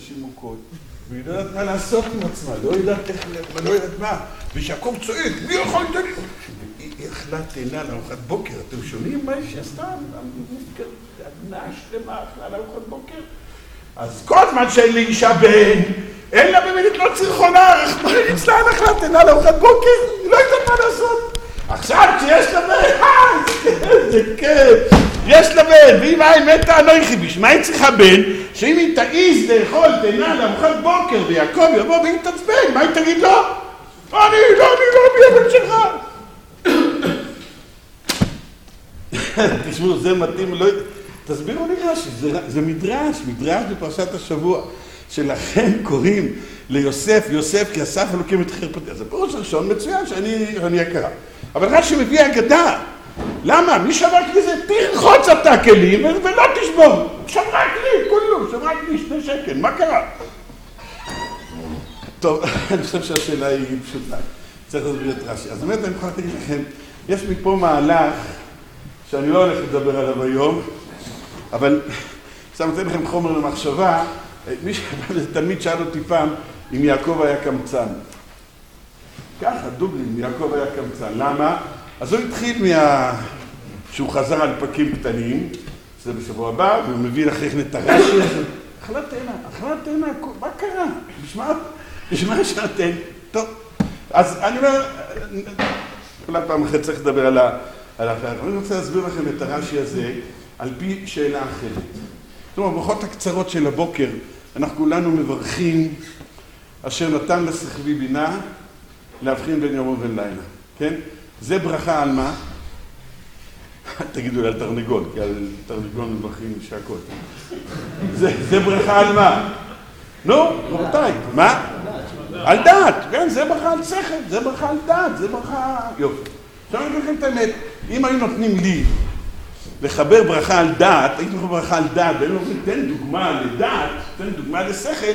נשים מוכות, והיא לא יודעת מה לעשות עם עצמה, לא יודעת איך, לא יודעת מה, ושיעקב צועק, מי יכול לתת לי? היא אכלה תאנה לארוחת בוקר, אתם שומעים מה היא שעשתה? עדנה שלמה אכלה לארוחת בוקר? אז כל זמן שאין לי אישה בן, אין לה במילית לא צריכונה, רחמנא ליצלן אכלה תאנה לארוחת בוקר, היא לא יודעת מה לעשות. עכשיו כשיש לה בן, איזה כיף, יש לה בן, ואם היא מתה אנוכי ביש, מה היא צריכה בן? שאם היא תעיז לאכול תאנה לארוחת בוקר ויעקב יבוא והיא תצבן, מה היא תגיד לו? אני לא הבן שלך. תשמעו, זה מתאים, תסבירו לי רש"י, זה מדרש בפרשת השבוע, שלכן קוראים ליוסף, יוסף כי אסף אלוקים את חרפתי. אז זה פירוש ראשון מצוין שאני אקרא. אבל רש"י מביא אגדה. למה? מי שברק לי זה? תרחוץ אתה כלים ולא תשבור. שברק לי, כולו, שברק לי 2 שקל. מה קרה? טוב, אני חושב שהשאלה היא פשוטה. צריך להסביר את רש"י. אז באמת אני יכול להגיד לכם, יש מפה מהלך שאני לא הולך לדבר עליו היום, אבל עכשיו נותן לכם חומר למחשבה. תלמיד שאל אותי פעם אם יעקב היה קמצן. ככה, דוגרי, אם יעקב היה קמצן. למה? אז הוא התחיל שהוא חזר על פקים קטנים, זה בשבוע הבא, והוא מביא אחרי את הרש"י הזה. אכלה תאנה, מה קרה? בשמה שאתן. טוב, אז אני אומר, אולי פעם אחת צריך לדבר על האחר. אני רוצה להסביר לכם את הרש"י הזה על פי שאלה אחרת. זאת אומרת, ברכות הקצרות של הבוקר, אנחנו כולנו מברכים אשר נתן לשכבי בינה להבחין בין יום ובין לילה, כן? זה ברכה על מה? תגידו לי על תרנגול, כי על תרנגול מברכים שהכל. זה ברכה על מה? נו, רבותיי, מה? על דעת, כן? זה ברכה על שכל, זה ברכה על דעת, זה ברכה... יופי. עכשיו אני אגיד לכם את האמת, אם היו נותנים לי לחבר ברכה על דעת, הייתי מחבר ברכה על דעת, ואני אומרים, תן דוגמה לדעת, תן דוגמה לשכל,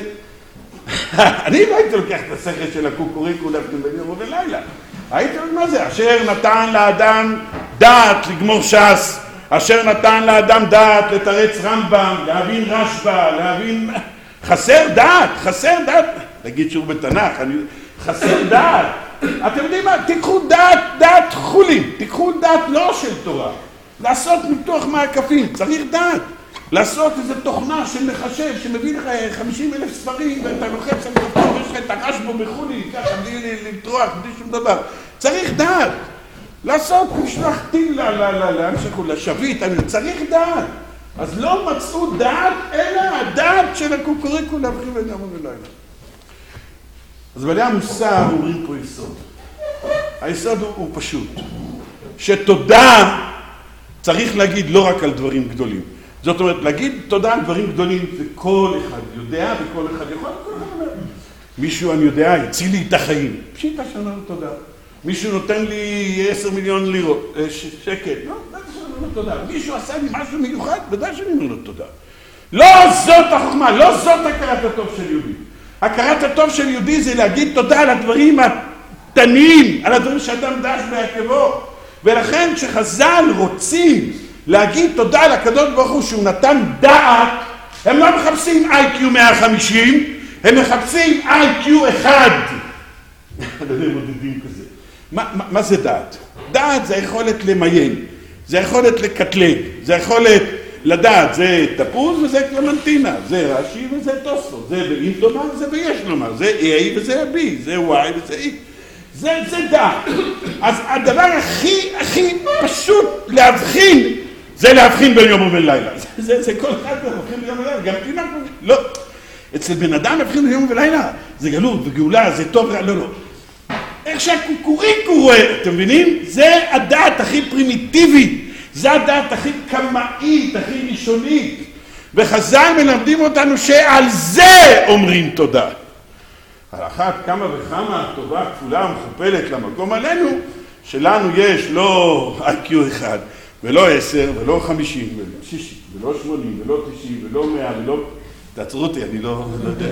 אני לא הייתי לוקח את השכל של הקוקוריקו להבחין בין יום ובין לילה. הייתי אומרים מה זה? אשר נתן לאדם דעת לגמור ש"ס, אשר נתן לאדם דעת לתרץ רמב"ם, להבין רשב"א, להבין... חסר דעת. נגיד שהוא בתנ"ך, חסר דעת. אתם יודעים מה? תיקחו דעת חולים, תיקחו דעת לא של תורה. לעשות מתוך מעקפים, צריך דעת. לעשות איזו תוכנה של מחשב שמביא לך 50,000 ספרים ואתה לוחץ על כפתור ויש לך את הרשב"א בחולי, ככה בלי לטרוח, בלי שום דבר. צריך דעת. לעשות משלח טיל לשביט, צריך דעת. אז לא מצאו דעת, אלא הדעת של הקוקוריקו להבחין בין יום ובין לילה. אז בעלי המוסר אומרים פה יסוד. היסוד הוא פשוט. שתודה צריך להגיד לא רק על דברים גדולים. זאת אומרת, להגיד תודה על דברים גדולים, זה כל אחד יודע וכל אחד יכול, כל אחד אומר. מישהו, אני יודע, הציל לי את החיים. פשיטה שאומר לו תודה. מישהו נותן לי 10 מיליון לירות, שקל. לא, בטח שאני אומר לו תודה. מישהו עשה לי משהו מיוחד, בוודאי שאני אומר לו תודה. לא זאת החוכמה, לא זאת הכרת הטוב של יהודי. הכרת הטוב של יהודי זה להגיד תודה על הדברים הקטנים, על הדברים שאדם דש בעקבו. ולכן כשחז"ל רוצים להגיד תודה לקדוש ברוך הוא שהוא נתן דעת, הם לא מחפשים IQ 150, הם מחפשים IQ 1. לא יודע מודדים כזה. מה זה דעת? דעת זה יכולת למיין, זה יכולת לקטלג, זה יכולת לדעת, זה תפוז וזה קלמנטינה, זה רש"י וזה תוספות, זה באם דומה וזה ביש לומר, זה A וזה B, זה Y וזה E. זה דעת. אז הדבר הכי פשוט להבחין, זה להבחין בין יום ובין לילה. זה כל אחד להבחין בין יום ולילה, גם תינוק, לא. אצל בן אדם להבחין בין יום ולילה, זה גלות וגאולה, זה טוב, לא. איך שהקוקוריקו רואה, אתם מבינים? זה הדעת הכי פרימיטיבית, זה הדעת הכי קמאית, הכי ראשונית. וחז"ל מלמדים אותנו שעל זה אומרים תודה. על אחת כמה וכמה טובה כפולה ומכופלת למקום עלינו, שלנו יש לא IQ 1, ולא 10, ולא 50, ולא 60, ולא 80, ולא 90, ולא 100, ולא... תעצרו אותי, אני לא יודע.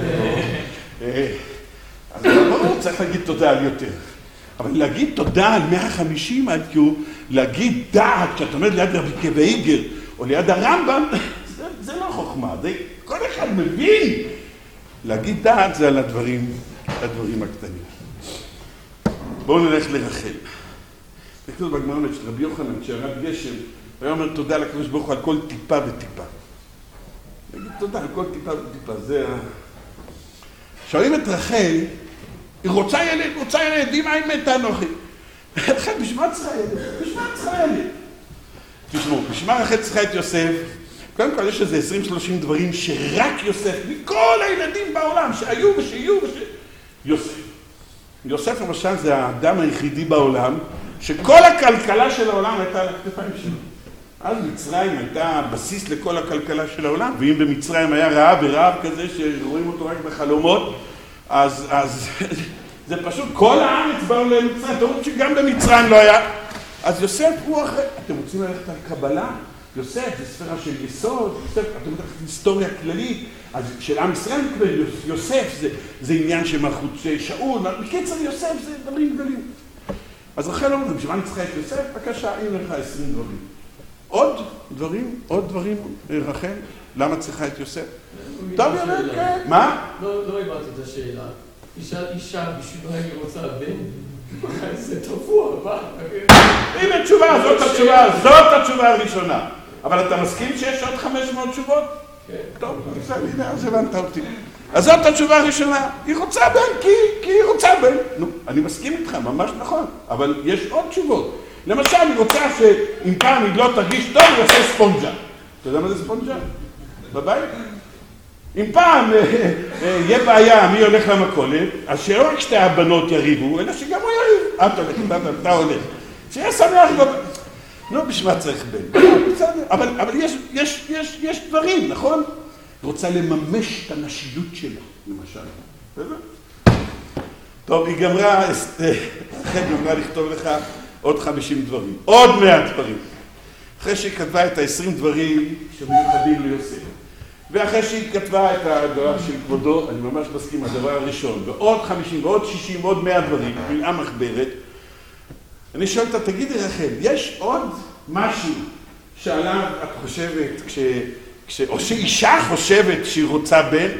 אז לא צריך להגיד תודה על יותר. אבל להגיד תודה על 150 IQ, להגיד דעת, כשאת עומד ליד רבי עקיבא איגר, או ליד הרמב"ם, זה לא חוכמה. כל אחד מבין להגיד דעת זה על הדברים הקטנים. בואו נלך לרחל. תכתוב בגמרא של רבי יוחנן, כשירד גשם, הוא אומר תודה לקדוש ברוך הוא על כל טיפה וטיפה. נגיד תודה על כל טיפה וטיפה, זה שואלים את רחל, היא רוצה ילד, אמא היא מתה אנוכי. רחל, בשביל מה צריכה ילד? תשמעו, בשביל מה רחל צריכה את יוסף? קודם כל יש איזה 20-30 דברים שרק יוסף, מכל הילדים בעולם שהיו ושיהיו יוסף למשל זה האדם היחידי בעולם שכל הכלכלה של העולם הייתה על הכתפיים שלו. אז מצרים הייתה בסיס לכל הכלכלה של העולם, ואם במצרים היה רעב כזה שרואים אותו רק בחלומות, אז זה פשוט כל הארץ באו למצרים, אתם רואים שגם במצרים לא היה. אז יוסף הוא אחרי, אתם רוצים ללכת על קבלה? יוסף זה ספירה של יסוד, יוסף, אתם יודעים, היסטוריה כללית, אז של עם ישראל מקבל, יוסף זה עניין של מלכות שאול, בקיצר יוסף זה דברים גדולים. אז רחל אומרת, בשביל מה אני צריכה את יוסף? בבקשה, הנה לך 20 דברים. עוד דברים, רחל? למה צריכה את יוסף? טוב, יאללה, כן. מה? לא הבנתי את השאלה. אישה בשביל מה היא רוצה בן? זה תפוע, מה? הנה תשובה, זאת התשובה הראשונה. אבל אתה מסכים שיש עוד 500 תשובות? כן. טוב, הנה, אז הבנת אותי. אז זאת התשובה הראשונה. היא רוצה בן, כי היא רוצה בן. נו, אני מסכים איתך, ממש נכון. אבל יש עוד תשובות. למשל, היא רוצה שאם פעם היא לא תרגיש טוב, היא עושה ספונג'ה. אתה יודע מה זה ספונג'ה? בבית? אם פעם יהיה בעיה מי הולך למכולת, אז שלא רק שתי הבנות יריבו, אלא שגם הוא יריב. את הולכת, אתה הולך. שיהיה שמח בבית. לא בשביל מה צריך בן. אבל יש דברים, נכון? היא רוצה לממש את הנשיות שלה, למשל. בסדר? טוב, היא גמרה לכתוב לך עוד 50 דברים, עוד 100 דברים. אחרי שהיא כתבה את ה-20 דברים שמיוחדים ליוסף, ואחרי שהיא כתבה את הדבר של כבודו, אני ממש מסכים, הדבר הראשון, ועוד 50, ועוד 60, ועוד 100 דברים, מלאה מחברת, אני שואל אותה, תגידי רחל, יש עוד משהו שעליו את חושבת, או שאישה חושבת שהיא רוצה בן,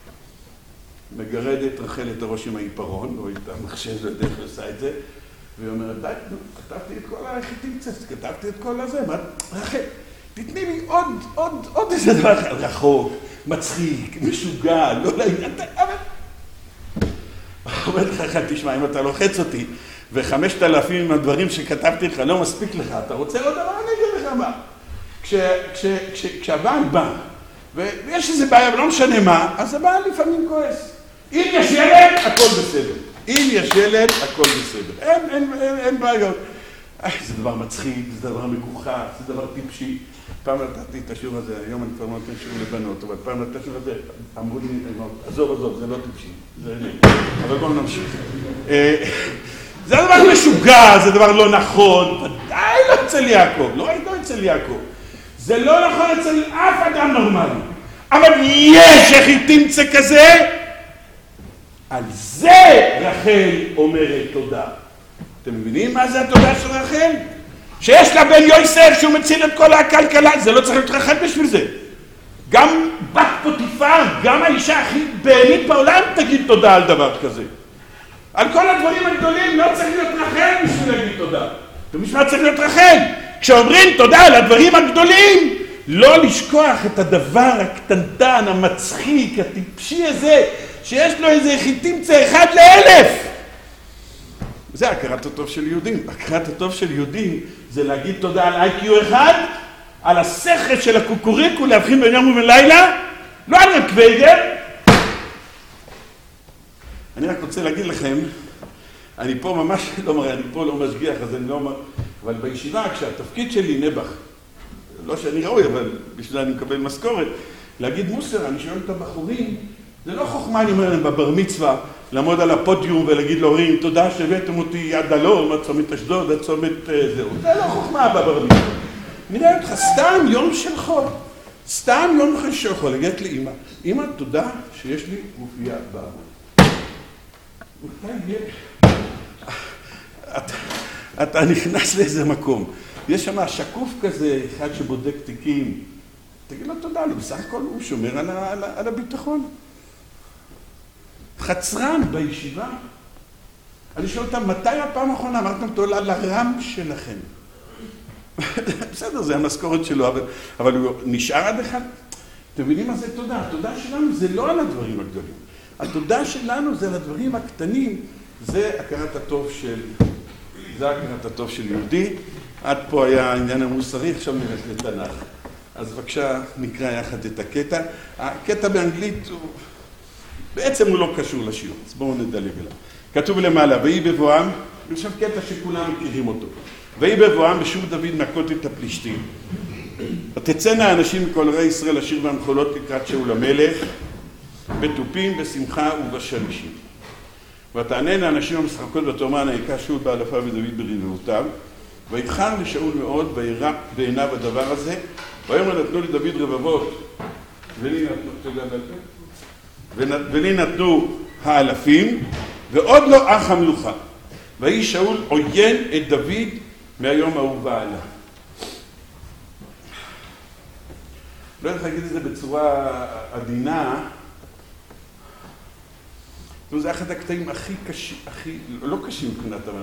מגרדת רחל את הראש עם העיפרון, או את המחשב, לא יודע איך עושה את זה, והיא אומרת, די, כתבתי את כל החיטים קצת, כתבתי את כל הזה, רחל, תתני לי עוד איזה דבר רחוק, מצחיק, משוגע, לא לעניין, אבל... אומרת לך, תשמע, אם אתה לוחץ אותי, ו5,000 מהדברים שכתבתי לך לא מספיק לך, אתה רוצה עוד דבר? אני אגיד לך מה. כשהבעל בא, ויש איזה בעיה, ולא משנה מה, אז הבעל לפעמים כועס. אם יש ילד, הכל בסדר. אין בעיות. זה דבר מצחיק, זה דבר מגוחך, זה דבר טיפשי. פעם נתתי את השיעור הזה, היום אני כבר לא נותן שיעור לבנות, אבל פעם נתתי את השיעור הזה, אמרו לי, עזוב, זה לא טיפשי, זה אין. אבל בואו נמשיך. זה דבר משוגע, זה דבר לא נכון, ודאי לא אצל יעקב, לא אצל יעקב. זה לא נכון אצל אף אדם נורמלי. אבל יש איך היא תמצא כזה, על זה רחל אומרת תודה. אתם מבינים מה זה התודה של רחל? שיש לה בן יוסף שהוא מציל את כל הכלכלה, זה לא צריך להיות רחל בשביל זה. גם בת פוטיפר, גם האישה הכי בהמית בעולם תגיד תודה על דבר כזה. על כל הדברים הגדולים לא צריך להיות רחל בשביל להגיד תודה. ובשביל מה צריך להיות רחל? כשאומרים תודה על הדברים הגדולים, לא לשכוח את הדבר הקטנטן, המצחיק, הטיפשי הזה, שיש לו איזה חיטים אחד ל1,000. זה הכרת הטוב של יהודים. הכרת הטוב של יהודים זה להגיד תודה על IQ אחד, על השכל של הקוקוריקו להבחין בין יום ובין לילה, לא על רקוויגר. אני רק רוצה להגיד לכם, אני פה ממש לא מראה, אני פה לא משגיח, אז אני לא אומר, אבל בישיבה כשהתפקיד שלי נבח, לא שאני ראוי, אבל בשביל אני מקבל משכורת, להגיד מוסר, אני שואל את הבחורים, זה לא חוכמה, אני אומר להם בבר מצווה, לעמוד על הפודיום ולהגיד להורים, תודה שהבאתם אותי עד הלום, עד צומת אשדוד, עד צומת זהו. זה לא חוכמה בבר מצווה. נראה אותך, סתם יום של חול, סתם יום של חול, להגיד לאמא, אמא, תודה שיש לי גופייה בארון. מתי יהיה? אתה נכנס לאיזה מקום, יש שם שקוף כזה, אחד שבודק תיקים, תגיד לו תודה, בסך הכל הוא שומר על הביטחון. חצרן בישיבה. אני שואל אותם, מתי הפעם האחרונה אמרתם אותו לרם שלכם? בסדר, זה המשכורת שלו, אבל הוא נשאר עד אחד. אתם מבינים מה זה תודה? התודה שלנו זה לא על הדברים הגדולים. התודה שלנו זה על הדברים הקטנים. זה הכרת הטוב של יהודי. עד פה היה העניין המוסרי, עכשיו נלך לתנ"ך. אז בבקשה נקרא יחד את הקטע. הקטע באנגלית בעצם הוא לא קשור לשיעור, אז בואו נדלג אליו. כתוב למעלה, ויהי בבואם, עכשיו קטע שכולם מכירים אותו. ויהי בבואם בשוב דוד מכות את הפלישתים. ותצאנה האנשים מכל ערי ישראל השיר והמחולות לקראת שאול המלך, בתופים, בשמחה ובשלישים. ותעננה האנשים המשחקות ותאמרנה, היכה שאול באלפיו ודוד ברבבותיו. ויבחר לשאול מאוד, וירא בעיניו הדבר הזה. ויאמר נתנו לדוד רבבות, ולי נתנו האלפים, ועוד לא אח המלוכה. ויהי שאול עוין את דוד מהיום ההוא והלאה. לא יודע איך להגיד את זה בצורה עדינה. זה אחד הקטעים הכי קשים, לא קשים מבחינת, אבל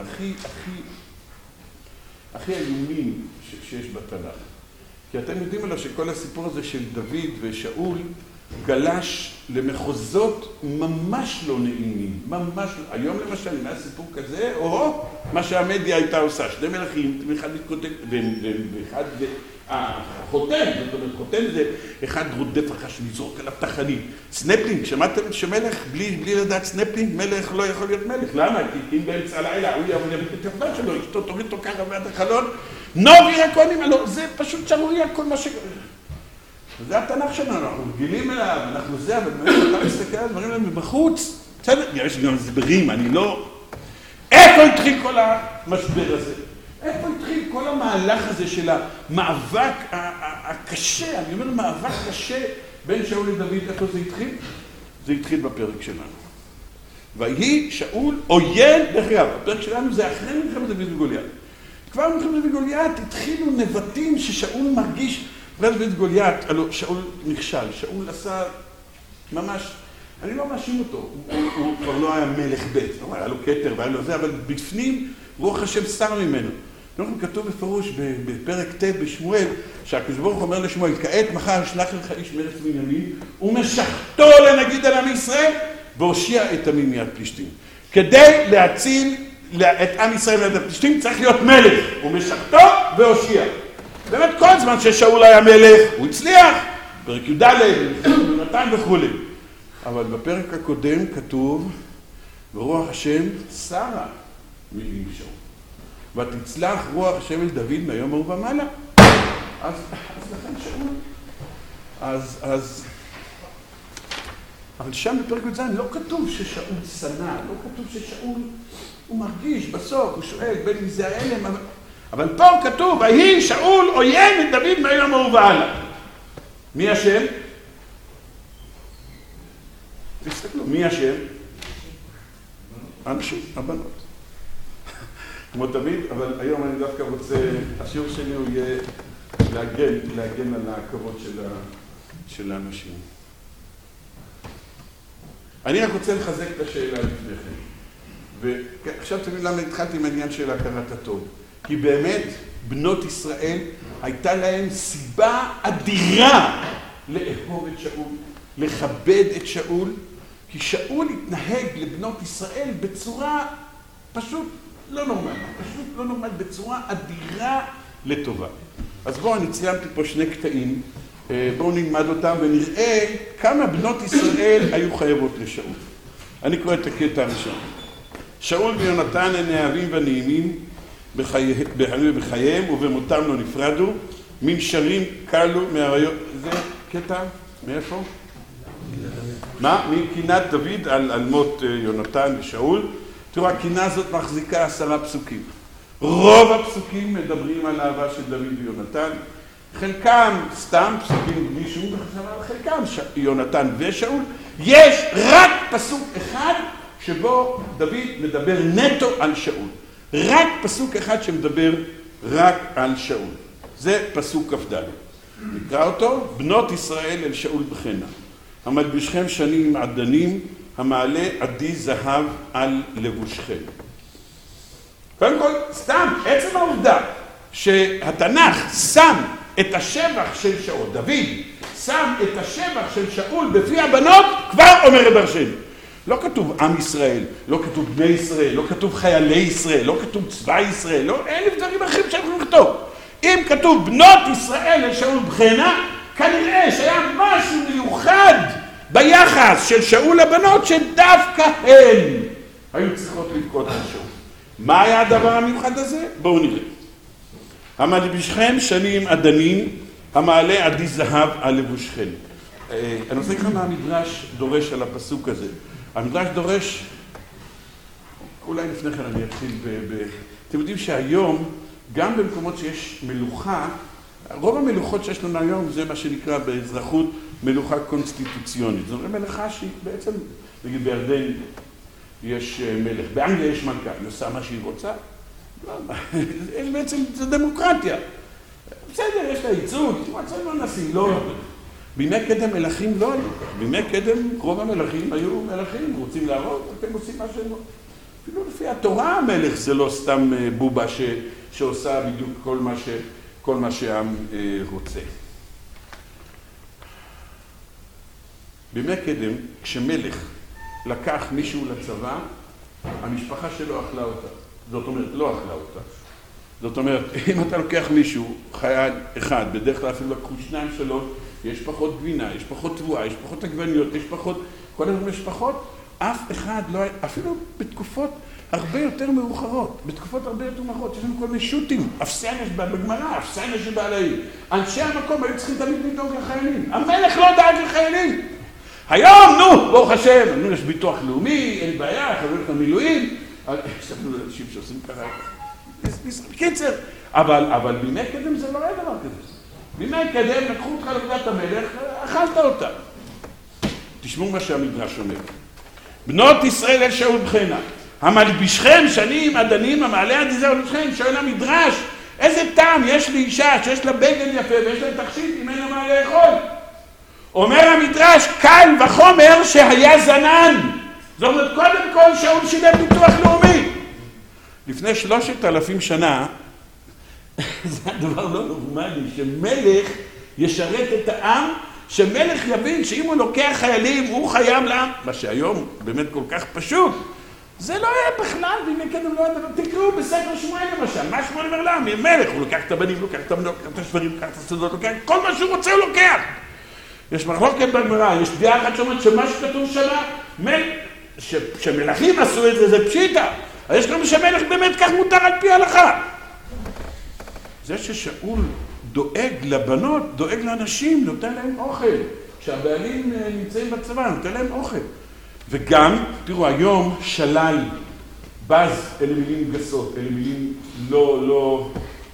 הכי איומים שיש בתנ"ך. כי אתם יודעים עליו שכל הסיפור הזה של דוד ושאול גלש למחוזות ממש לא נעימים, ממש לא. היום למשל, אם היה סיפור כזה, או מה שהמדיה הייתה עושה, שני מלכים, אחד מתכותב, ואחד חותם, זאת אומרת, חותם זה אחד רודף אחר שנזרוק עליו תחנית. סנפלינג, שמעתם שמלך, בלי לדעת סנפלינג, מלך לא יכול להיות מלך. למה? כי אם באמצע הלילה, הוא יבוא לבית את יחדה שלו, אשתו תוריד אותו ככה ועד החלון, נובי רקונים, זה פשוט שערוריה כל מה ש... זה התנ"ך שלנו, אנחנו רגילים אליו, אנחנו זה, אבל באמת אתה מסתכל על דברים להם בחוץ. בסדר, יש גם הסברים, אני לא... איפה התחיל כל המשבר הזה? איפה התחיל כל המהלך הזה של המאבק הקשה, אני אומר מאבק קשה בין שאול לדוד, איפה זה התחיל? זה התחיל בפרק שלנו. ויהי שאול עוין, דרך אגב, הפרק שלנו זה אחרי מלחמת דוד וגוליית. כבר מלחמת דוד וגוליית התחילו נבטים ששאול מרגיש, דוד וגוליית, הלוא שאול נכשל, שאול עשה ממש, אני לא מאשים אותו, הוא כבר לא היה מלך בית, היה לו כתר והיה לו זה, אבל בפנים רוח השם שר ממנו. כתוב בפירוש בפרק ט' בשמואל, שהקדוש ברוך הוא אומר לשמואל, כעת מחר אשלח לך איש מארץ בנימין, ומשחתו לנגיד על עם ישראל, והושיע את עמי מיד פלישתים. כדי להציל את עם ישראל מיד הפלישתים צריך להיות מלך, ומשחתו והושיע. באמת כל זמן ששאול היה מלך, הוא הצליח, פרק י"ד, ונתן וכו'. אבל בפרק הקודם כתוב, ורוח השם שרה מעם שאול. ותצלח רוח השם אל דוד מהיום ההוא ומעלה. אז לכן שאול. אבל שם בפרק י"ז לא כתוב ששאול שנא, לא כתוב ששאול הוא מרגיש בסוף, הוא שואל בין מי זה האלם, אבל פה כתוב, ויהי שאול עוין את דוד מהיום ההוא והלאה. מי השם? תסתכלו, מי השם? אנשים, הבנות. כמו תמיד, אבל היום אני דווקא רוצה, השיעור שלי הוא יהיה להגן על הכבוד של האנשים. אני רק רוצה לחזק את השאלה לפניכם. ועכשיו תמיד למה התחלתי עם העניין של הכרת הטוב. כי באמת בנות ישראל הייתה להם סיבה אדירה לאהוב את שאול, לכבד את שאול, כי שאול התנהג לבנות ישראל בצורה פשוט לא נורמלית, בצורה אדירה לטובה. אז בואו, אני ציימתי פה שני קטעים, בואו נלמד אותם ונראה כמה בנות ישראל היו חייבות לשאול. אני קורא את הקטע הראשון. שאול ויונתן הם אהבים ונעימים בחייהם ובמותם לא נפרדו, מנשרים קלו מהריות. זה קטע? מאיפה? מה? מקינת דוד על מות יונתן ושאול. תראו, הקינה הזאת מחזיקה 10 פסוקים. רוב הפסוקים מדברים על אהבה של דוד ויונתן. חלקם סתם פסוקים בלי שום מחשבה, חלקם יונתן ושאול. יש רק פסוק אחד שבו דוד מדבר נטו על שאול. רק פסוק אחד שמדבר רק על שאול. זה פסוק כ"ד. נקרא אותו, בנות ישראל אל שאול בחנה. המלבישכם שנים עדנים, המעלה עדי זהב על לבושכם. קודם כל, סתם, עצם העובדה שהתנ"ך שם את השבח של שאול, דוד שם את השבח של שאול בפי הבנות, כבר אומר דרשני. לא כתוב עם ישראל, לא כתוב בני ישראל, לא כתוב חיילי ישראל, לא כתוב צבא ישראל, לא אלף דברים אחרים שאנחנו נכתוב. אם כתוב בנות ישראל לשאול בחינה, כנראה שהיה משהו מיוחד ביחס של שאול לבנות שדווקא הן היו צריכות לבכות על שאול. מה היה הדבר המיוחד הזה? בואו נראה. המלבישכם שנים עדנים, המעלה עדי זהב על לבושכם. אני רוצה לקרוא מה המדרש דורש על הפסוק הזה. המדרש דורש, אולי לפני כן אני אתחיל אתם יודעים שהיום, גם במקומות שיש מלוכה, רוב המלוכות שיש לנו היום זה מה שנקרא באזרחות מלוכה קונסטיטוציונית. זאת אומרת מלוכה שהיא בעצם, נגיד בירדן יש מלך, באנגליה יש מלכה, היא עושה מה שהיא רוצה, בעצם זה דמוקרטיה. בסדר, יש לה ייצוג, לא נשים, לא. בימי קדם מלכים לא היו. בימי קדם רוב המלכים היו מלכים, רוצים להרוג, אתם עושים מה שהם... אפילו לפי התורה המלך זה לא סתם בובה שעושה בדיוק כל מה שהעם רוצה. בימי קדם, כשמלך לקח מישהו לצבא, המשפחה שלו אכלה אותה. זאת אומרת, לא אכלה אותה. זאת אומרת, אם אתה לוקח מישהו, חייל אחד, בדרך כלל אפילו לקחו 2-3, יש פחות גבינה, יש פחות תבואה, יש פחות עגבניות, יש פחות, כל הזמן יש פחות, אף אחד לא היה, אפילו בתקופות הרבה יותר מאוחרות, בתקופות הרבה יותר מאוחרות, יש לנו כל מיני שוטים, אפסנש בגמרא, אפסנש שבעלאים. אנשי המקום היו צריכים תמיד לדאוג לחיילים. המלך לא דאג לחיילים. היום, נו, ברוך השם, יש ביטוח לאומי, אין בעיה, חברים את המילואים, יש לנו אנשים שעושים ככה, בקיצר, אבל בימי קדם זה לא היה דבר כזה. בימי קדם לקחו אותך לעבודת המלך, אכלת אותה. תשמעו מה שהמדרש אומר. בנות ישראל אל שאול בחינה, המלבישכם שנים עדנים, המעלה עדי זהב על לבושכם, שואל המדרש, איזה טעם יש לאישה שיש לה בגד יפה ויש לה תכשיט אם אין לה מה לאכול? אומר המדרש, קל וחומר שהיה זנן. זאת אומרת, קודם כל שאול שילם ביטוח לאומי. לפני 3,000 שנה, זה הדבר לא נורמלי, שמלך ישרת את העם, שמלך יבין שאם הוא לוקח חיילים, הוא חייב לעם, מה שהיום באמת כל כך פשוט. זה לא היה בכלל, והנה קדם לא היה, תקראו בספר שמואל למשל, מה שמואל אומר לעם? מלך, הוא לוקח את הבנים, לוקח את הבנות, לוקח את השברים, לוקח את הסודות, לוקח כל מה שהוא רוצה הוא לוקח. יש מחלוקת בגמרא, יש דעה אחת שאומרת שמה שכתוב שמה, שמלכים עשו את זה, זה פשיטה. אז יש גם שמלך באמת כך מותר על פי ההלכה. זה ששאול דואג לבנות, דואג לאנשים, נותן להם אוכל. כשהבעלים נמצאים בצבא, נותן להם אוכל. וגם, תראו, היום שלל, בז, אלה מילים גסות, אלה מילים לא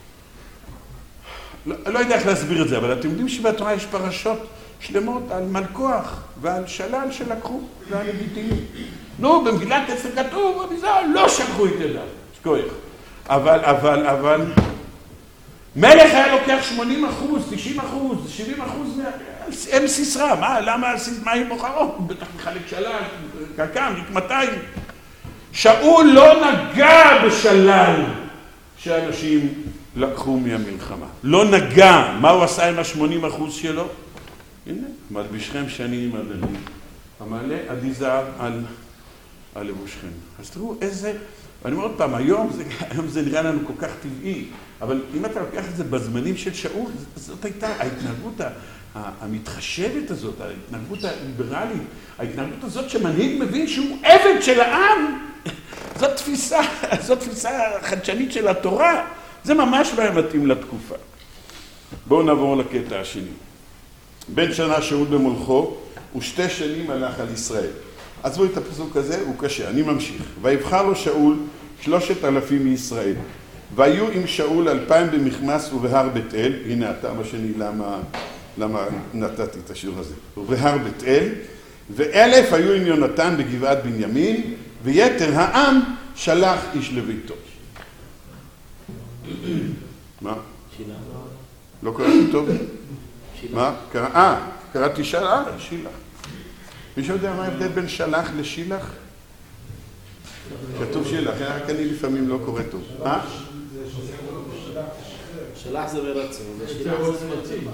יודע איך להסביר את זה, אבל אתם יודעים שבתורה יש פרשות שלמות על מלכוח ועל שלל שלקחו, ועל לגיטימי. נו, במגילת אסתר כתוב, אביזר, לא שלחו את ידיו, שכוח. אבל, מלך היה לוקח 80%, 90%, 70%, אין סיסרה, למה היא בוחרות? בטח מחלק שלל, קקם, רקמתיים. שאול לא נגע בשלל שאנשים לקחו מהמלחמה. לא נגע. מה הוא עשה עם ה-80% שלו? הנה, מלבישכם שנים עדנים. המעלה עדי זהב על לבושכם. אז תראו איזה, אני אומר עוד פעם, היום זה נראה לנו כל כך טבעי, אבל אם אתה לוקח את זה בזמנים של שאול, זאת הייתה ההתנהגות המתחשבת הזאת, ההתנהגות הליברלית, ההתנהגות הזאת שמנהיג מבין שהוא עבד של העם, זאת תפיסה חדשנית של התורה, זה ממש לא היה מתאים לתקופה. בואו נעבור לקטע השני. בן שנה שאול במולכו, ו2 שנים הלך על ישראל. עזבו את הפסוק הזה, הוא קשה, אני ממשיך. ויבחר לו שאול 3,000 מישראל. והיו עם שאול 2,000 במכמס ובהר בית אל, הנה הטעם השני למה נתתי את השיעור הזה. ובהר בית אל, ו1,000 היו עם יונתן בגבעת בנימין, ויתר העם שלח איש לביתו. מה? שילה. לא קראתי טוב? מה? קראתי שילה. מישהו יודע מה ההבדל בין שלח לשילח? כתוב שילח, רק אני לפעמים לא קורא טוב. מה? שלח זה ברצון, ושילח זה מתאים.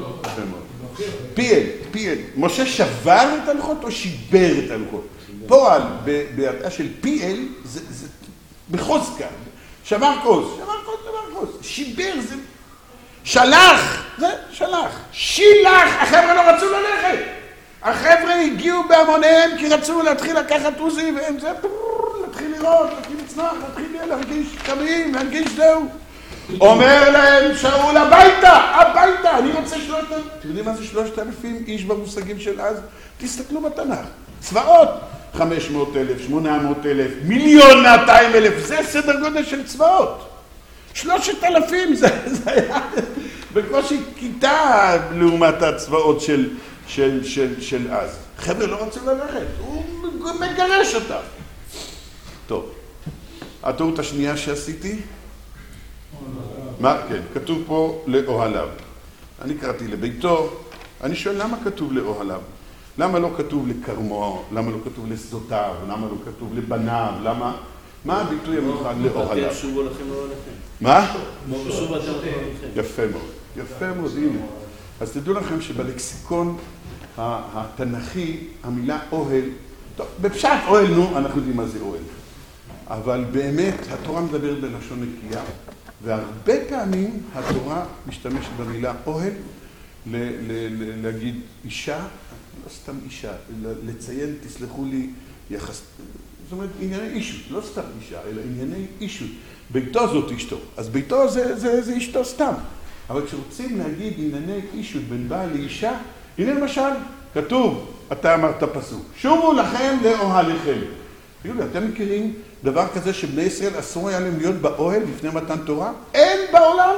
פיאל. משה שבר את הלוחות או שיבר את הלוחות? פועל בהראה של פיאל זה בחוזקה. שבר כוס. שיבר זה... שלח, זה שלח. שילח, החבר'ה לא רצו ללכת. החבר'ה הגיעו בהמוניהם כי רצו להתחיל לקחת עוזי והם זה... להתחיל לראות, להתחיל לצנוח, להתחיל להרגיש קמים, להרגיש זהו. אומר להם שאול הביתה, אני רוצה 3,000. אתם יודעים מה זה 3,000 איש במושגים של אז? תסתכלו בתנ"ך. צבאות, 500,000, 800,000, 1,200,000, זה סדר גודל של צבאות. 3,000 זה היה בקושי כיתה לעומת הצבאות של אז. חבר'ה לא רצו ללכת, הוא מגרש אותם. טוב, הטעות השנייה שעשיתי? מה? כן, כתוב פה לאוהליו. אני קראתי לביתו, אני שואל למה כתוב לאוהליו? למה לא כתוב לכרמו? למה לא כתוב לשדותיו? למה לא כתוב לבניו? למה? מה הביטוי המיוחד לאוהליו? שובו לכם לא לכם. מה? שובו אתם לא לכם. יפה מאוד, הנה. אז תדעו לכם שבלקסיקון התנ"כי, המילה אוהל, טוב, בפשט אוהל, נו, אנחנו יודעים מה זה אוהל. אבל באמת, התורה מדברת בלשון נקייה, והרבה פעמים התורה משתמשת במילה אוהל, להגיד אישה, לא סתם אישה, לציין, תסלחו לי, יחס, זאת אומרת, ענייני אישות, לא סתם אישה, אלא ענייני אישות. ביתו זאת אשתו, אז ביתו זה אשתו סתם. אבל כשרוצים להגיד ענייני אישות בין בעל לאישה, הנה למשל, כתוב, אתה אמרת פסוק, שובו לכם לאוהליכם. תראו לי, אתם מכירים דבר כזה שבני ישראל אסור היה להם להיות באוהל לפני מתן תורה? אין בעולם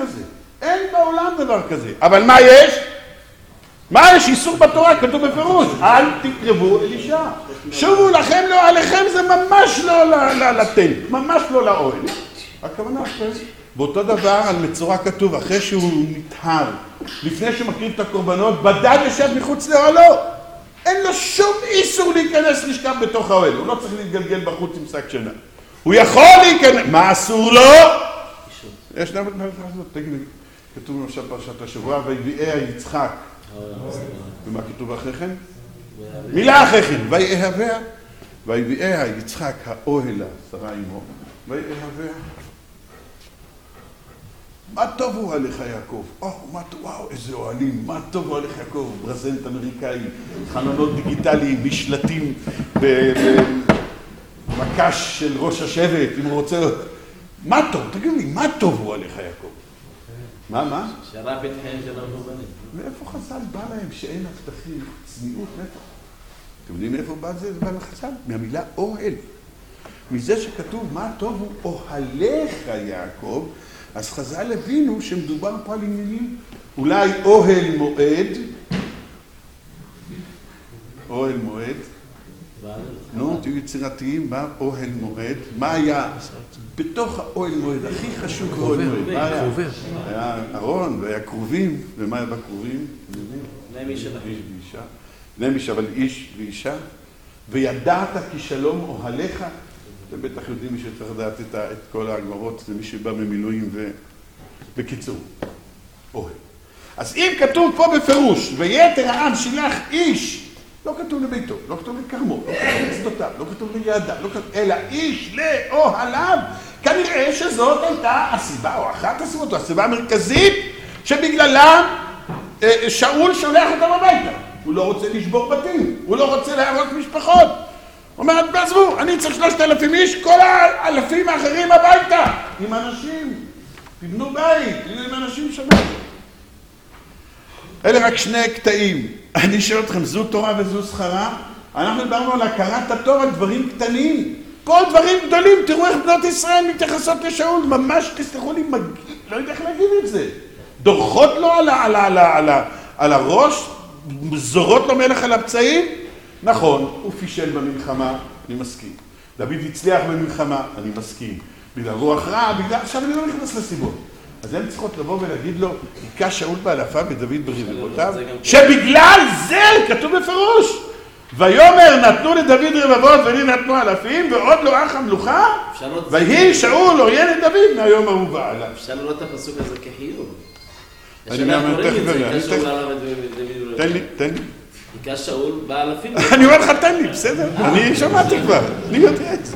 דבר כזה. אבל מה יש? איסור בתורה, כתוב בפירוש, אל תקרבו אל אישה. שובו לכם לאוהליכם, זה ממש לא לטנט, ממש לא לאוהל. הכוונה אחרי, באותו דבר על מצורע כתוב, אחרי שהוא נטהר, לפני שהוא מקריב את הקורבנות, בדד יושב מחוץ לאוהלו. אין לו שום איסור להיכנס לשכב בתוך האוהל, הוא לא צריך להתגלגל בחוץ עם שק שינה. הוא יכול להיכנס, מה אסור לו? יש למה תגיד, כתוב למשל פרשת השבוע, ויביאיה יצחק. ומה כתוב אחרי כן? מילה אחרי כן, ויביאיה יצחק האוהלה, שרה אמו, ויאהביה. מה טובו עליך יעקב? וואו, איזה אוהלים, מה טובו עליך יעקב? ברזנט אמריקאי, חלונות דיגיטליים, משלטים במקש של ראש השבט, אם הוא רוצה... מה טוב? תגיד לי, מה טובו עליך יעקב? מה? שרף את חיים של הרבנים. מאיפה חז"ל בא להם שאין הבטחים, צניעות, מאיפה? אתם יודעים מאיפה בא זה? זה בא לחז"ל? מהמילה אוהל. מזה שכתוב מה טובו אוהליך יעקב, אז חז"ל הבינו שמדובר פה על עניינים, אולי אוהל מועד, נו, תהיו יצירתיים, מה אוהל מועד, מה היה בתוך האוהל מועד, הכי חשוב באוהל מועד, מה היה? היה ארון והיה קרובים, ומה היה בקרובים? בני איש, אבל איש ואישה, וידעת כי שלום אוהליך, אתם בטח יודעים מי שצריך לדעת את כל הגמרות, זה מי שבא ממילואים בקיצור, אוהל. אז אם כתוב פה בפירוש, ויתר העם שילח איש, לא כתוב לביתו, לא כתוב לכרמו, לא כתוב לשדותיו, לא כתוב ליעדה, אלא איש לאוהליו, כנראה שזאת הייתה הסיבה, או אחת הסיבות, או הסיבה המרכזית, שבגללה שאול שולח אותם הביתה. הוא לא רוצה לשבור בתים, הוא לא רוצה להרוג משפחות. אומרת, בעזבו, אני צריך 3,000 איש, כל האלפים האחרים הביתה, עם אנשים, תבנו בית, עם אנשים שווים. אלה רק שני קטעים. אני שואל אתכם, זו תורה וזו שכרה? אנחנו דיברנו על הכרת התורה, על דברים קטנים. פה דברים גדולים, תראו איך בנות ישראל מתייחסות לשאול, ממש תסלחו לי, לא יודע איך להגיד את זה. דורכות לו על הראש, זורות לו מלך על הפצעים, נכון, הוא פישל במלחמה, אני מסכים. דוד הצליח במלחמה, אני מסכים. בגלל רוח רע, עכשיו אני לא נכנס לסיבות. אז הן צריכות לבוא ולהגיד לו, היכה שאול באלפיו ודוד ברבבותיו, שבגלל זה כתוב בפירוש. ויאמר נתנו לדוד רבבות ולי נתנו אלפים ועוד לא אח המלוכה ויהי שאול עוין את דוד מהיום ההוא והלאה. אפשר לראות את הפסוק הזה כחיוב. אני מאמין תכף. תן לי. עיקר שאול באלפים. אני אומר לך תן לי, בסדר? אני שמעתי כבר, אני יודע את זה.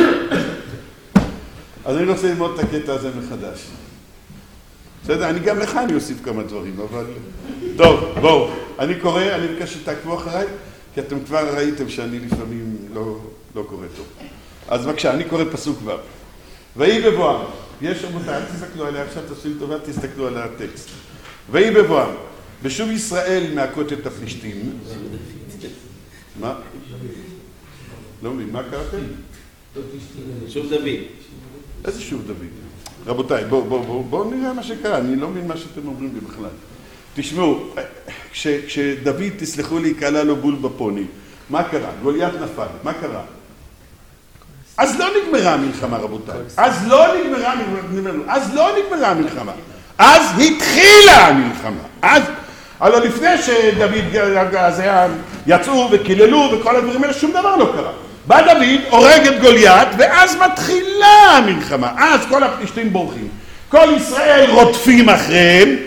אז אני רוצה ללמוד את הקטע הזה מחדש. בסדר? אני גם לך אני אוסיף כמה דברים, אבל... טוב, בואו. אני קורא, אני מבקש שתעקבו אחריי, כי אתם כבר ראיתם שאני לפעמים לא קורא טוב. אז בבקשה, אני קורא פסוק ו'. ויהי בבואם. יש רבותיי, אל תסתכלו עליה, עכשיו תעשו לי טובה, תסתכלו על הטקסט. ויהי בבואם. ושוב ישראל מהכות את הפלישתים. מה? לא מבין, מה קראתם? שוב דוד. איזה שוב דוד? רבותיי, בואו נראה מה שקרה, אני לא מבין מה שאתם אומרים לי בכלל. תשמעו, כשדוד, תסלחו לי, קלה לו בול בפוני, מה קרה? גוליית נפל, מה קרה? אז לא נגמרה המלחמה, רבותיי. אז לא נגמרה המלחמה. אז התחילה המלחמה. הלוא לפני שדוד יצאו וקיללו וכל הדברים האלה, שום דבר לא קרה. בא דוד, הורג את גוליית, ואז מתחילה המלחמה. אז כל הפלישתים בורחים. כל ישראל רודפים אחריהם.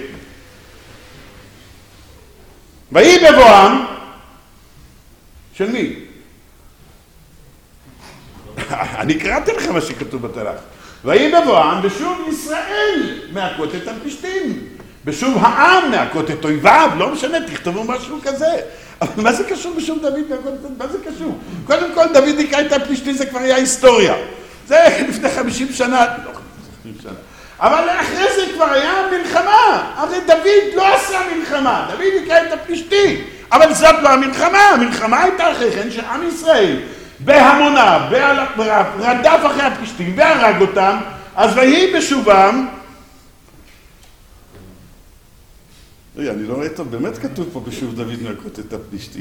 ויהי בבואם, של מי? אני קראתי לך מה שכתוב בתנ"ך. ויהי בבואם, ושוב ישראל מהכות את הפלישתים. בשוב העם מהכות את אויביו, לא משנה, תכתבו משהו כזה. אבל מה זה קשור בשוב דוד מהכות את אויביו? מה זה קשור? קודם כל, דוד יקרא את הפלישתים, זה כבר היה היסטוריה. זה לפני 50 שנה, לא 50 שנה. אבל אחרי זה כבר היה מלחמה. הרי דוד לא עשה מלחמה, דוד יקרא את הפלישתים. אבל זאת לא המלחמה, המלחמה הייתה אחרי כן שעם ישראל בהמוניו, רדף אחרי הפלישתים והרג אותם, אז ויהי בשובם, אני לא רואה טוב, באמת כתוב פה בשוב דוד מהכות את הפלישתים.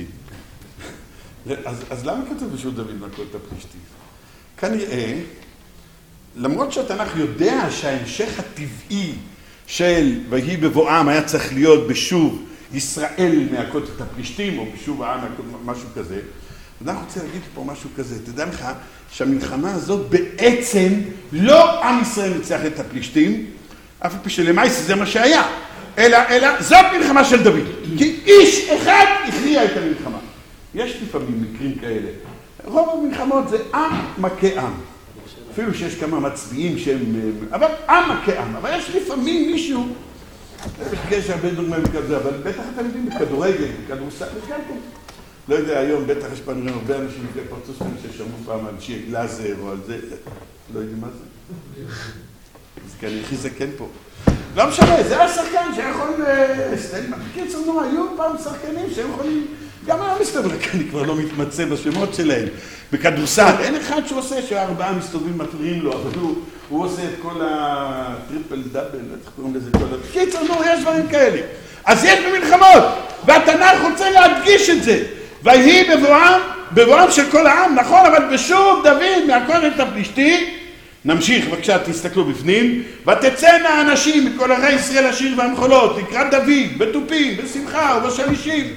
אז למה כתוב בשוב דוד מהכות את הפלישתים? כנראה, למרות שהתנ"ך יודע שההמשך הטבעי של ויהי בבואם היה צריך להיות בשוב ישראל מהכות את הפלישתים, או בשוב העם משהו כזה, אני רוצה להגיד פה משהו כזה, תדע לך שהמלחמה הזאת בעצם לא עם ישראל ניצח את הפלישתים, אף על פי שלמעשה זה מה שהיה, אלא זאת מלחמה של דוד, כי איש אחד הכריע את המלחמה. יש לפעמים מקרים כאלה, רוב המלחמות זה עם מכה עם, אפילו שיש כמה מצביעים שהם, אבל עם מכה עם, אבל יש לפעמים מישהו, יש הרבה דוגמאים כזה, אבל בטח אתם יודעים בכדורגל, בכדורסל, לא יודע, היום בטח יש פעמים הרבה אנשים פרצופים ששמעו פעם על שיר גלאזר או על זה, לא יודעים מה זה. אז כי אני הכי זקן פה. לא משנה, זה השחקן שיכול... בקיצור, נו, היו פעם שחקנים שהם יכולים... גם היום מסתבר, כי אני כבר לא מתמצא בשמות שלהם. בכדורסל, אין אחד שעושה שהארבעה מסתובבים מפריעים לו, אבל הוא עושה את כל הטריפל דאבל, לא צריך קוראים לזה כל ה... בקיצור, נו, יש דברים כאלה. אז יש במלחמות, והתנ"ך רוצה להדגיש את זה. ויהי בבואם של כל העם, נכון, אבל בשוב דוד מהכות את הפלישתים, נמשיך, בבקשה, תסתכלו בפנים, ותצאנה אנשים מכל ערי ישראל השיר והמחולות, לקראת דוד, בתופים, בשמחה ובשלישים.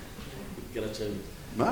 מה?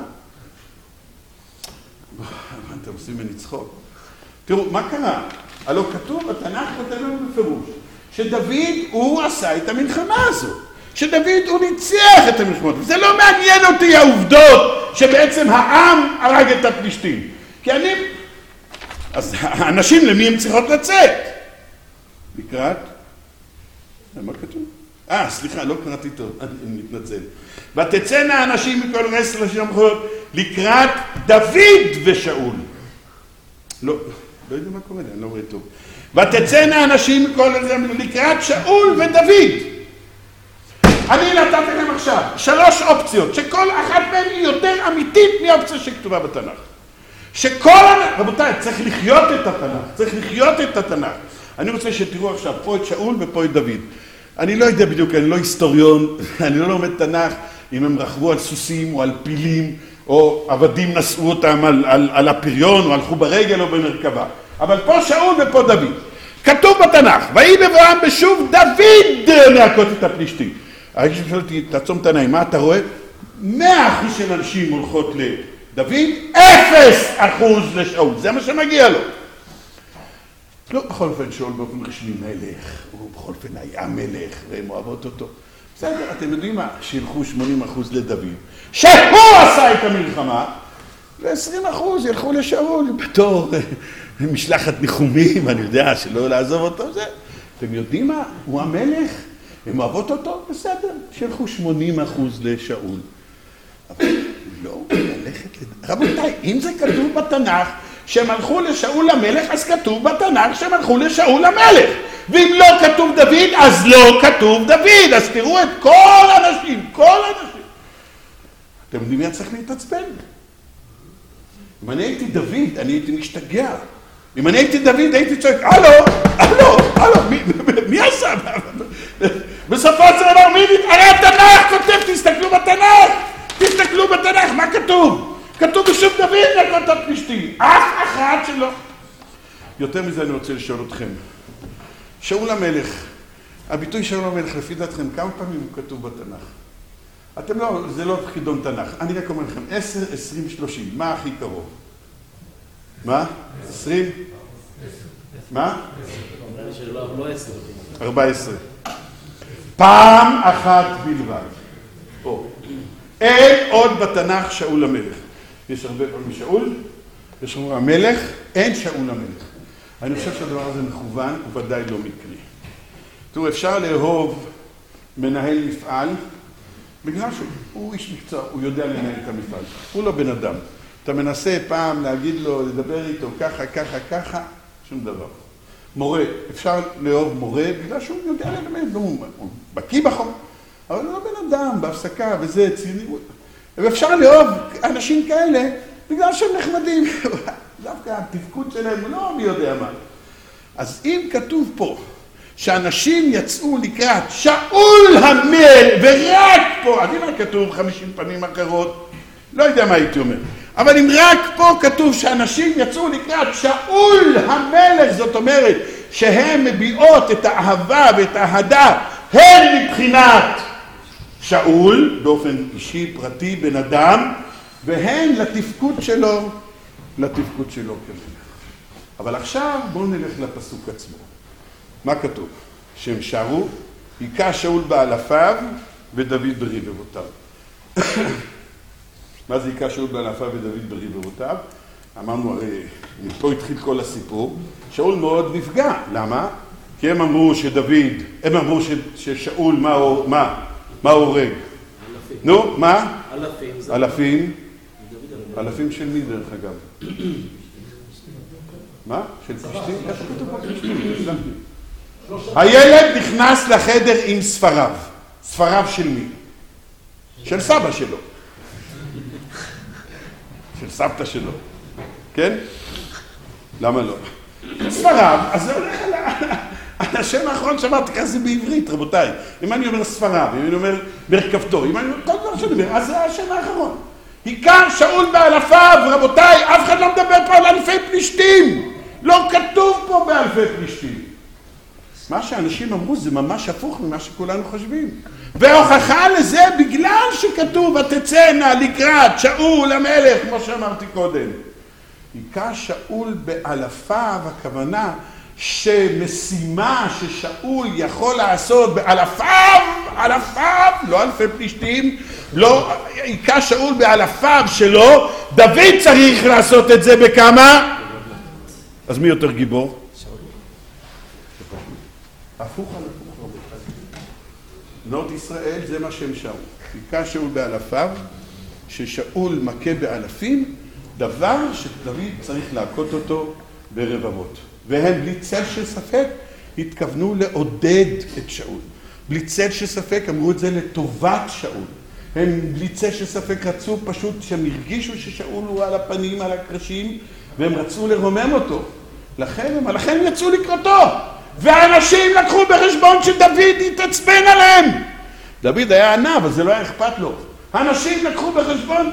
אתם עושים ממני צחוק. תראו, מה קרה? הלא כתוב, התנ"ך כותב לנו בפירוש, שדוד הוא עשה את המלחמה הזו. שדוד הוא ניצח את המלחמות. זה לא מעניין אותי העובדות שבעצם העם הרג את הפלישתים. כי אני... אז האנשים למי הם צריכות לצאת? לקראת? מה כתוב? סליחה, לא קראתי טוב, אני מתנצל. ותצאנה האנשים מכל רסל השיר המחולות לקראת דוד ושאול. לא יודע מה קורה לי, אני לא רואה טוב. ותצאנה האנשים מכל לקראת שאול ודוד. אני נתתי להם עכשיו 3 אופציות, שכל אחת מהן היא יותר אמיתית מהאופציה שכתובה בתנ"ך. רבותיי, צריך לחיות את התנ"ך. אני רוצה שתראו עכשיו פה את שאול ופה את דוד. אני לא יודע בדיוק, אני לא היסטוריון, אני לא לומד תנ"ך, אם הם רכבו על סוסים או על פילים, או עבדים נשאו אותם על הפריון, או הלכו ברגל או במרכבה. אבל פה שאול ופה דוד. כתוב בתנ"ך, ויהי בבואם בשוב דוד להכות את הפלישתים. אני שואלתי, תעצום את העיניים, מה אתה רואה? 100% של אנשים הולכות לדוד, 0% לשאול, זה מה שמגיע לו. לא, בכל אופן שאול באופן רשמי מלך, הוא בכל אופן היה מלך, והם אוהבות אותו. בסדר, אתם יודעים מה? שילכו 80% לדוד, שהוא עשה את המלחמה, ו-20% ילכו לשאול בתור משלחת ניחומים, אני יודע, שלא לעזוב אותו, זה. אתם יודעים מה? הוא המלך, הם אוהבות אותו, בסדר, שילכו 80% לשאול. אבל לא ללכת רבותיי, אם זה כתוב בתנ"ך, שהם הלכו לשאול המלך, אז כתוב בתנ"ך שהם הלכו לשאול המלך. ואם לא כתוב דוד, אז לא כתוב דוד. אז תראו את כל האנשים, כל האנשים. אתם יודעים מי צריך להתעצבן? אם אני הייתי דוד, אני הייתי משתגע. אם אני הייתי דוד, הייתי צועק, הלו, מי עשה? בסופו של דבר, הרי התנ"ך כותב, תסתכלו בתנ"ך, מה כתוב? כתוב בשם דוד להכות את פלישתים, אף אחד שלא. יותר מזה אני רוצה לשאול אתכם. שאול המלך, הביטוי שאול המלך, לפי דעתכם, כמה פעמים הוא כתוב בתנ"ך? אתם לא, זה לא חידון תנ"ך. אני רק אומר לכם, 10, 20, 30, מה הכי קרוב? מה? 20? מה? 14. פעם אחת בלבד. אין עוד בתנ"ך שאול המלך. יש הרבה פעמים שאול, יש לנו המלך, אין שאול המלך. אני חושב שהדבר הזה מכוון, הוא ודאי לא מקרי. תראו, אפשר לאהוב מנהל מפעל, בגלל שהוא איש מקצוע, הוא יודע לנהל את המפעל. הוא לא בן אדם. אתה מנסה פעם להגיד לו, לדבר איתו ככה, שום דבר. מורה, אפשר לאהוב מורה, בגלל שהוא יודע ללמד, הוא בקיא בחום. אבל הוא לא בן אדם, בהפסקה, וזה ציניות. ואפשר לאהוב אנשים כאלה, בגלל שהם נחמדים. דווקא התפקוד שלהם הוא לא מי יודע מה. אז אם כתוב פה, שאנשים יצאו לקראת שאול המלך, ורק פה, אז אם היה כתוב 50 פנים אחרות, לא יודע מה הייתי אומר. אבל אם רק פה כתוב שאנשים יצאו לקראת שאול המלך, זאת אומרת שהם מביעות את האהבה ואת האהדה, הם מבחינת שאול, באופן אישי, פרטי, בן אדם, והן לתפקוד שלו כמלך. אבל עכשיו בואו נלך לפסוק עצמו. מה כתוב? שהם שרו, היכה שאול באלפיו ודוד ברבבותיו. מה זה היכה שאול באלפיו ודוד ברבבותיו? אמרנו, הרי פה התחיל כל הסיפור. שאול מאוד נפגע. למה? כי הם אמרו ששאול מה הורג? נו, מה? אלפים. אלפים של מי דרך אגב? מה? של פלישתים? איפה כתוב פה פלישתים? הילד נכנס לחדר עם ספריו. ספריו של מי? של סבא שלו. של סבתא שלו. כן? למה לא? ספריו, אז זה הולך על השם האחרון שאמרתי, ככה זה בעברית, רבותיי. אם אני אומר ספריו, אם אני אומר מרכבתו, אם אני אומר כל דבר שאני אומר, אז זה השם האחרון. היכה שאול באלפיו, רבותיי, אף אחד לא מדבר פה על אלפי פלישתים. לא כתוב פה באלפי פלישתים. מה שאנשים אמרו זה ממש הפוך ממה שכולנו חושבים. וההוכחה לזה בגלל שכתוב ותצאנה לקראת שאול המלך, כמו שאמרתי קודם. היכה שאול באלפיו, הכוונה שמשימה ששאול יכול לעשות באלפיו, לא אלפי פלישתים, לא, היכה שאול באלפיו שלו, דוד צריך לעשות את זה בכמה? אז מי יותר גיבור? הפוך על הפוך רבותיי. בנות ישראל זה מה שהם שרו. היכה שאול באלפיו, ששאול מכה באלפים, דבר שדוד צריך להכות אותו ברבבות. והם בלי צל של ספק התכוונו לעודד את שאול. בלי צל של ספק אמרו את זה לטובת שאול. הם בלי צל של ספק רצו פשוט שהם הרגישו ששאול הוא על הפנים, על הקרשים, והם רצו לרומם אותו. לכן יצאו לקראתו. והאנשים לקחו בחשבון שדוד יתעצבן עליהם. דוד היה ענה, אבל זה לא היה אכפת לו. האנשים לקחו בחשבון.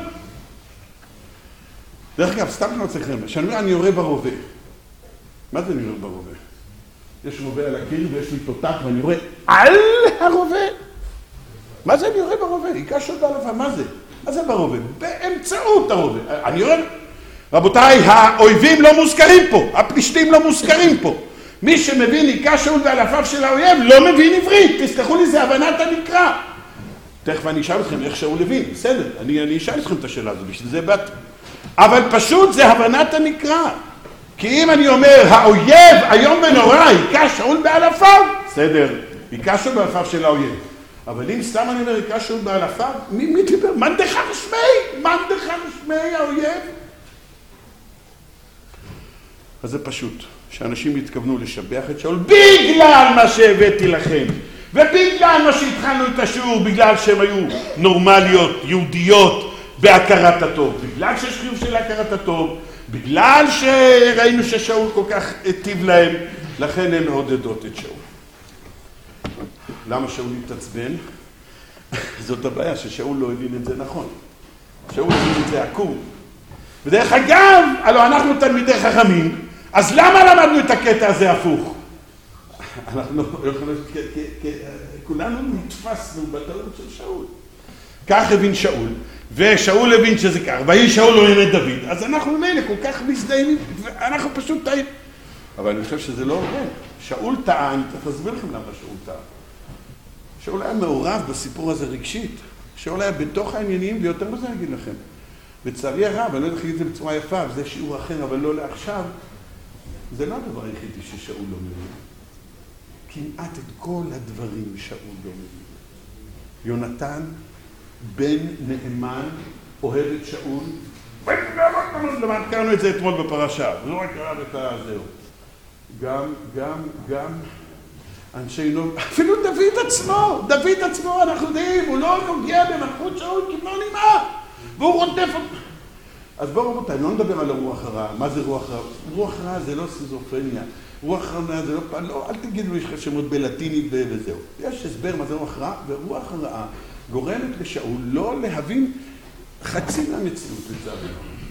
דרך אגב, סתם אני רוצה לכם, שאני אומר, אני יורה ברובה. מה זה אני יורה ברובה? יש רובה על הקיר ויש לי תותח ואני יורה על הרובה. מה זה אני יורה ברובה? היכה שאול באלפיו, מה זה? אז זה ברובה, באמצעות הרובה. אני אומר, רבותיי, האויבים לא מוזכרים פה, הפלישתים לא מוזכרים פה. מי שמבין היכה שאול באלפיו של האויב לא מבין עברית, תסלחו לי, זה הבנת הנקרא. תכף אני אשאל אתכם איך שאול הבין, בסדר, אני אשאל אתכם את השאלה הזו, בשביל זה באתי. אבל פשוט זה הבנת הנקרא. כי אם אני אומר, האויב היום ונורא, היכה שאול באלפיו, בסדר, היכה שאול באלפיו של האויב. אבל אם סתם אני אומר, היכה שאול באלפיו, מי דיבר? מאן דכר שמי האויב. אז זה פשוט, שאנשים יתכוונו לשבח את שאול בגלל מה שהבאתי לכם. ובגלל מה שהתחלנו את השיעור, בגלל שהם היו נורמליות, יהודיות, בהכרת הטוב. בגלל שיש חיוב של הכרת הטוב, בגלל שראינו ששאול כל כך היטיב להם, לכן הם מעודדות את שאול. למה שאול התעצבן? זאת הבעיה, ששאול לא הבין את זה נכון. שאול הבין את זה עקום. ודרך אגב, הלוא אנחנו תלמידי חכמים, אז למה למדנו את הקטע הזה הפוך? אנחנו כולנו נתפסנו בטעות של שאול. כך הבין שאול, ושאול הבין שזה כך, והיא שאול לא הבין את דוד, אז אנחנו מילא כל כך מזדהים, ואנחנו פשוט טעים. אבל אני חושב שזה לא עובד. שאול טעה, אני צריך להסביר לכם למה שאול טעה. שאול היה מעורב בסיפור הזה רגשית. שאול היה בתוך העניינים, ויותר מזה אגיד לכם. לצערי הרב, אני לא יודע להגיד את זה בצורה יפה, וזה שיעור אחר, אבל לא לעכשיו. זה לא הדבר היחידי ששאול לא מבין. כמעט את כל הדברים שאול לא מבין. יונתן, בן נאמן, אוהב את שאול. קראנו את זה אתמול בפרשה. לא רק קרא זהו. גם אנשי נוב, אפילו דוד עצמו, אנחנו יודעים, הוא לא נוגע במלכות שאול כמנו נמעה. והוא רודף אותו. אז בואו רבותיי, לא נדבר על הרוח הרע. מה זה רוח רע? רוח רע זה לא סכיזופרניה. רוח רע זה לא, אל תגידו יש שמות בלטינית וזהו. יש הסבר מה זה רוח רע, ורוח הרעה גורמת לשאול לא להבין חצי מהמציאות לצערי.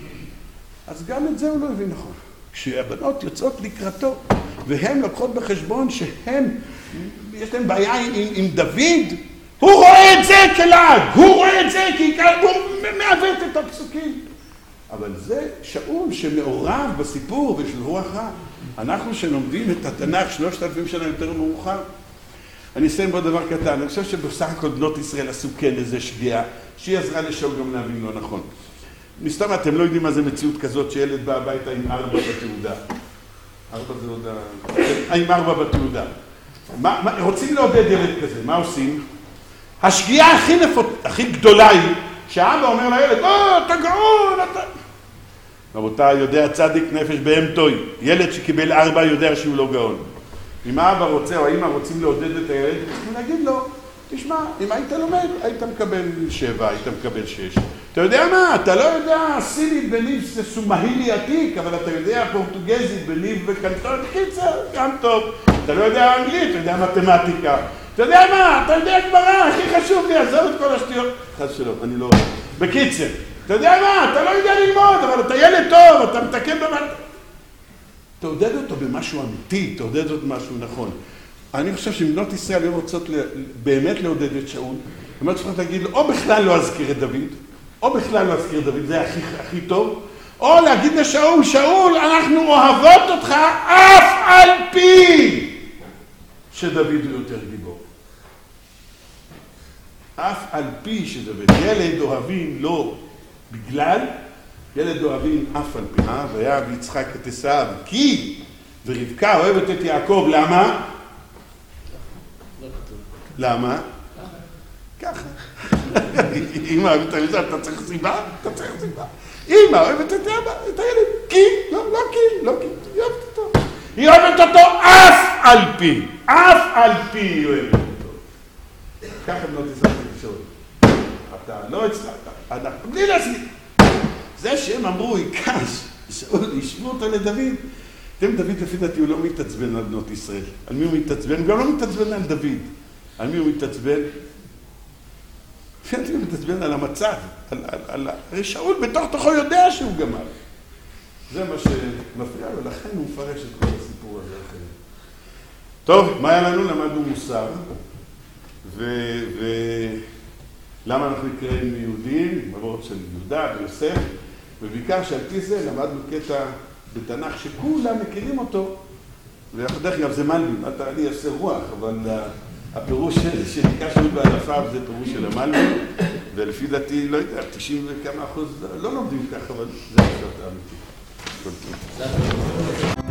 אז גם את זה הוא לא הבין נכון. כשהבנות יוצאות לקראתו, והן לוקחות בחשבון שהם, יש להם בעיה עם דוד, הוא רואה את זה כלעג, הוא רואה את זה כי הוא מעוות את הפסוקים. אבל זה שאול שמעורב בסיפור ושל רוח רע. אנחנו שלומדים את התנ"ך 3,000 שנה יותר מאוחר. אני אסיים בעוד דבר קטן. אני חושב שבסך הכל בנות ישראל עשו כן איזה שגיאה, שהיא עזרה לשאול גם להבין לא נכון. מסתם אתם לא יודעים מה זה מציאות כזאת שילד בא הביתה עם 4 בתעודה. 4 זה עוד עם 4 בתעודה. רוצים לעודד ילד כזה, מה עושים? השגיאה הכי גדולה היא שהאבא אומר לילד, אתה גאון, אתה... רבותיי, יודע צדיק נפש בהמתוי. ילד שקיבל 4 יודע שהוא לא גאון. אם האבא רוצה או האמא רוצים לעודד את הילד, צריכים להגיד לו, תשמע, אם היית לומד, היית מקבל 7, היית מקבל 6. אתה יודע מה? אתה לא יודע סינית בניב סומהילי עתיק, אבל אתה יודע פורטוגזית בניב וקנטון, קיצר, גם טוב. אתה לא יודע אנגלית, אתה יודע מתמטיקה. אתה יודע מה? אתה יודע גמרא, הכי חשוב לי, עזוב את כל השטויות. חס שלום, אני לא... בקיצר, אתה יודע מה? אתה לא יודע ללמוד, אבל אתה ילד טוב, אתה מתקן תעודד אותו במשהו אמיתי, תעודד אותו במשהו נכון. אני חושב שבנות ישראל היו רוצות באמת לעודד את שאול, הן צריכות להגיד לו, או בכלל לא אזכיר את דוד, זה הכי טוב, או להגיד לשאול, שאול, אנחנו אוהבות אותך אף על פי שדוד הוא יותר גיבור. אף על פי שדוד, ילד אוהבים לא בגלל, ילד אוהבים אף על פי, ויאהב יצחק את עשיו, כי ורבקה אוהבת את יעקב, למה? למה? ככה. אמא אוהבת את הילד, אתה צריך סיבה? אמא אוהבת את הילד, כי, לא כי, היא אוהבת אותו. היא אוהבת אותו אף על פי היא אוהבת אותו. ככה לא תצטרך לשאול. אתה לא הצלחת, בלי להסביר. זה שהם אמרו, יקש, ישבו אותו לדוד. דוד לפי דעתי הוא לא מתעצבן על בנות ישראל. על מי הוא מתעצבן? הוא גם לא מתעצבן על דוד. על מי הוא מתעצבן? לפי דעתי הוא מתעצבן על המצב. הרי שאול בתוך תוכו יודע שהוא גמר. זה מה שמפריע, ולכן הוא מפרש את כל הסיפור הזה אחר. טוב, מה היה לנו? למדנו מוסר. למה אנחנו נקראים יהודים, מבואות של יהודה ויוסף, ובעיקר שעל פי זה למדנו קטע בתנ"ך שכולם מכירים אותו, ודרך אגב זה מלבים, אני אעשה רוח, אבל הפירוש שביקשנו באלפיו זה פירוש של המלבים, ולפי דעתי, לא יודע, 90 וכמה אחוז לא לומדים ככה, אבל זה פשוט אמיתי.